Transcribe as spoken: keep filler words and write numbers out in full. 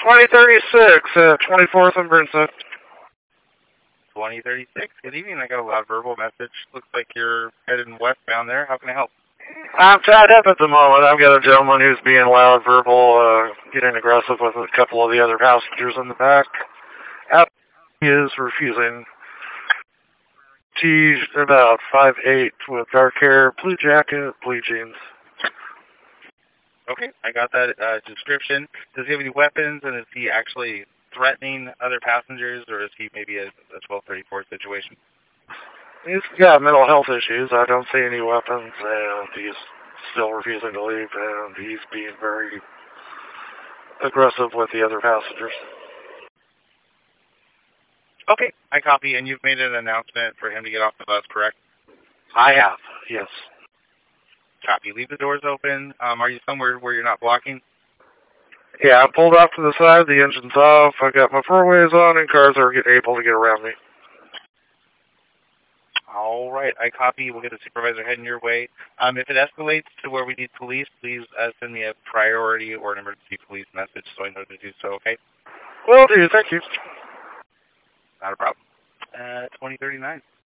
twenty thirty-six at twenty-fourth and Burnside. twenty thirty-six. Good evening. I got a loud verbal message. Looks like you're headed westbound there. How can I help? I'm tied up at the moment. I've got a gentleman who's being loud verbal, uh, getting aggressive with a couple of the other passengers in the back. Out he is refusing. He's about five eight with dark hair, blue jacket, blue jeans. Okay, I got that uh, description. Does he have any weapons, and is he actually threatening other passengers, or is he maybe a, a twelve thirty-four situation? He's got mental health issues. I don't see any weapons, and he's still refusing to leave, and he's being very aggressive with the other passengers. Okay, I copy, and you've made an announcement for him to get off the bus, correct? I have, yes. Copy. Leave the doors open. Um, are you somewhere where you're not blocking? Yeah, I pulled off to the side, the engine's off, I got my four-ways on, and cars are able to get around me. All right, I copy. We'll get the supervisor heading your way. Um, if it escalates to where we need police, please uh, send me a priority or an emergency police message so I know to do so, okay? Will do, thank you. Not a problem. Uh, twenty thirty-nine.